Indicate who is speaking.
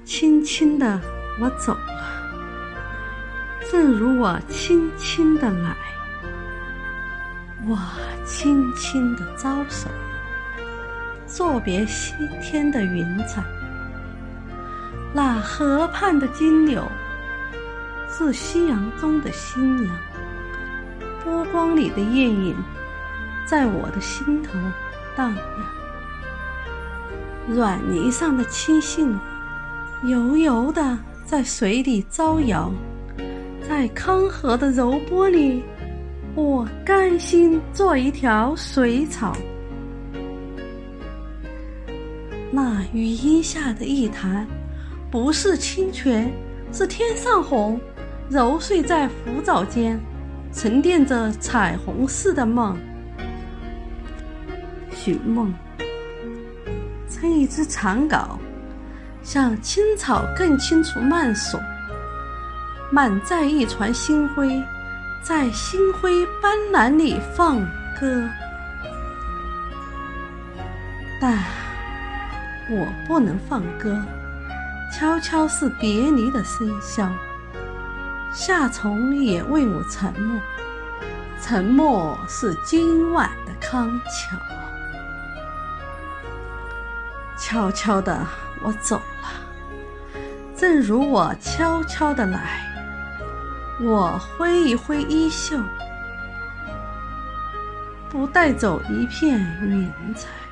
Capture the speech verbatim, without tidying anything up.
Speaker 1: 轻轻地我走了，正如我轻轻地来，我轻轻地招手，作别西天的云彩。那河畔的金柳是夕阳中的新娘，波光里的艳影在我的心头荡漾。软泥上的青荇油油地在水里招摇，在康河的柔波里，我甘心做一条水草。那余荫下的一潭，不是清泉，是天上虹，揉碎在浮藻间，沉淀着彩虹似的梦。寻梦，撑一只长稿，向青草更清楚漫索，漫载一船星辉，在星辉斑斓里放歌。但我不能放歌，悄悄是别离的笙箫，夏虫也为我沉默，沉默是今晚的康桥。悄悄地我走了，正如我悄悄地来，我挥一挥衣袖，不带走一片云彩。